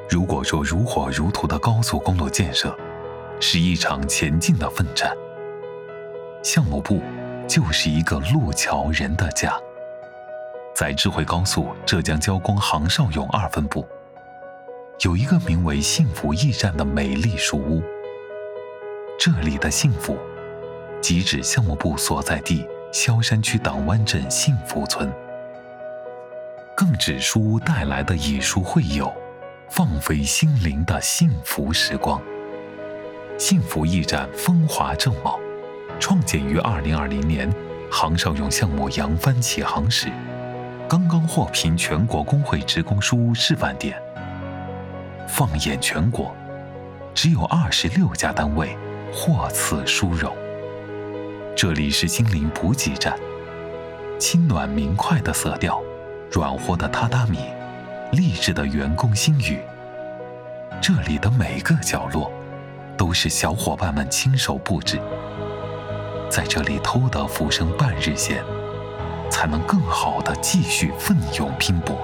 如果说如火如荼的高速公路建设是一场前进的奋战，项目部就是一个路桥人的家。在智慧高速浙江交工杭绍甬2分部，有一个名为幸福驿站的美丽书屋。这里的幸福，即指项目部所在地萧山区党湾镇幸福村，更指书屋带来的以书会友、放飞心灵的幸福时光。幸福驿站风华正茂，创建于2020年，杭绍甬项目扬帆起航时，刚刚获评全国工会职工书屋示范点。放眼全国，只有26家单位获此殊荣。这里是心灵补给站，轻暖明快的色调，软和的榻榻米，励志的员工心语。这里的每个角落都是小伙伴们亲手布置，在这里偷得浮生半日闲，才能更好地继续奋勇拼搏。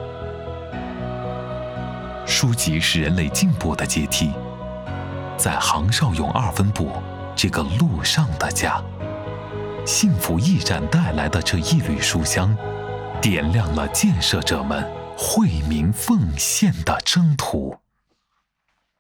书籍是人类进步的阶梯，在杭绍甬2分部这个路上的家，幸福驿站带来的这一缕书香，点亮了建设者们惠民奉献的征途。